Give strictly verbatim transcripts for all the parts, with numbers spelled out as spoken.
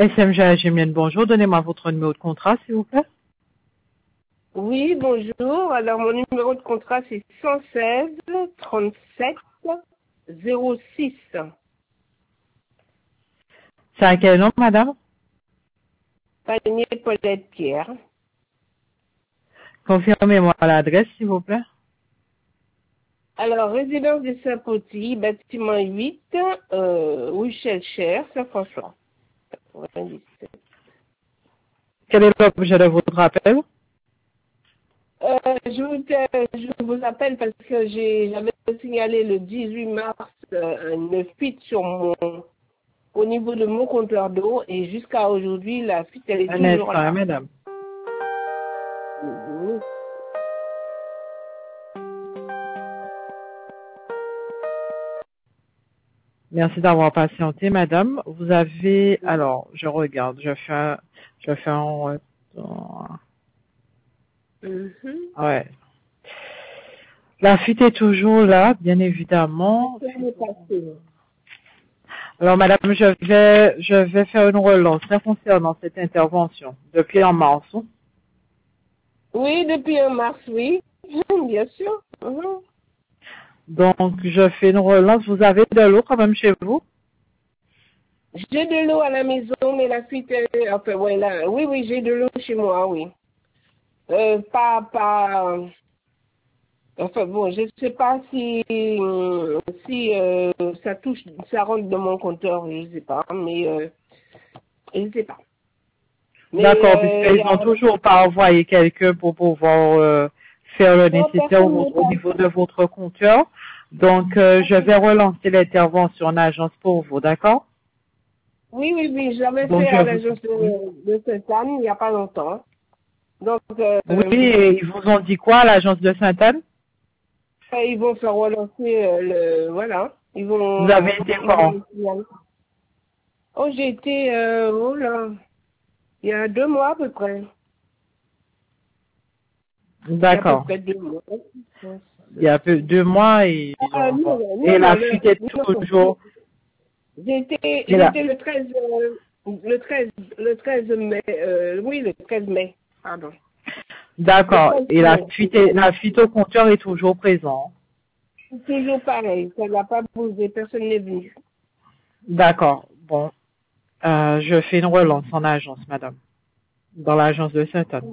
S M G Gémienne, bonjour. Donnez-moi votre numéro de contrat, s'il vous plaît. Oui, bonjour. Alors, mon numéro de contrat, c'est cent seize trente-sept zéro six. C'est à quel nom, madame? Panier Paulette Pierre. Confirmez-moi l'adresse, s'il vous plaît. Alors, résidence de Saint-Poty, bâtiment huit, euh, rue Chelcher, Saint-François. quatre-vingt-dix-sept. Quel est l'objet de votre appel? Euh, je, vous, je vous appelle parce que j'ai j'avais signalé le dix-huit mars euh, une fuite sur mon au niveau de mon compteur d'eau et jusqu'à aujourd'hui la fuite elle est Un toujours instant, hein, là. madame. Mhm. Merci d'avoir patienté, madame. Vous avez, alors, je regarde, je fais un, je fais un, Mhm. ouais. La fuite est toujours là, bien évidemment. Ça m'est passé. Alors, madame, je vais, je vais faire une relance concernant cette intervention depuis en mars. Oui, depuis un mars, oui. Bien sûr. Mhm. Donc, je fais une relance. Vous avez de l'eau quand même chez vous? J'ai de l'eau à la maison, mais la fuite, elle- enfin, ouais, là, oui, oui, j'ai de l'eau chez moi, oui. Euh, pas, pas, enfin bon, je ne sais pas si, si euh, ça touche, ça rentre dans mon compteur, je ne sais pas, mais euh, je ne sais pas. Mais D'accord, euh, il y puisqu'ils n'ont a, toujours pas envoyé quelqu'un pour pouvoir euh, faire le non, nécessaire personne au, n'est au niveau passé. de votre compteur. Donc, euh, je vais relancer l'intervention en agence pour vous, d'accord? Oui, oui, oui, je l'avais Donc, fait je à vous... l'agence de, de Sainte-Anne il n'y a pas longtemps. Donc, euh, Oui, et ils vous ont dit quoi à l'agence de Sainte-Anne? ils vont faire relancer euh, le, voilà, ils Vous avez vont, été ils quand? vont, oh, j'ai été, euh, oh là, il y a deux mois à peu près. Il y a à peu D'accord. près deux mois. Il y a peu deux mois et ils Ah, ont... non, Et non, non, la fuite est le- non. toujours... J'étais, Et la... j'étais le treize, euh, le treize, le treize mai, euh, oui, le treize mai, pardon. Le D'accord. treize Et la mai. fuite, est... la fuite au compteur est toujours présente. C'est toujours pareil, ça n'a pas bougé, personne n'est venu. D'accord. Bon. Euh, je fais une relance en agence, madame. Dans l'agence de Sainte-Anne.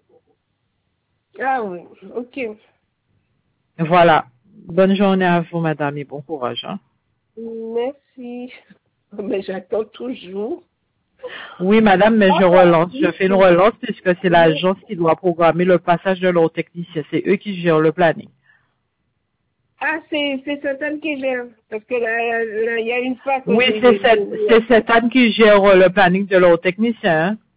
Ah oui, ok. Voilà. Bonne journée à vous, madame, et bon courage. Hein. Merci. Mais j'attends toujours. Oui, madame, mais je Ah, relance. Je fais une relance puisque c'est l'agence qui doit programmer le passage de leurs techniciens. C'est eux qui gèrent le planning. ah, c'est, c'est Satan qui vient. Parce que là, là, il y a une fois que Oui, j'ai, c'est j'ai, cette, j'ai- c'est cette Anne qui gère euh, le planning de leurs techniciens. Hein.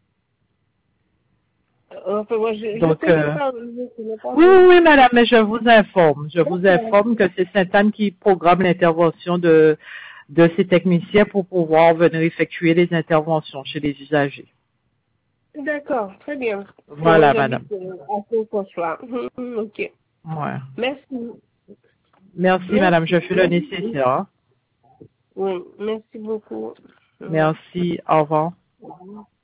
enfin, moi, je, je Donc, connais euh, pas, je connais pas. oui, oui, oui, madame, mais je vous informe. Je vous D'accord. informe que c'est Sainte-Anne qui programme l'intervention de, de ces techniciens pour pouvoir venir effectuer les interventions chez les usagers. D'accord, très bien. Moi, Voilà, madame. j'habite euh, à Saint-François. Ok. Ouais. Merci. Merci, madame. Je Merci. fais le nécessaire. Hein. Oui, merci beaucoup. Merci. Au revoir. Au revoir.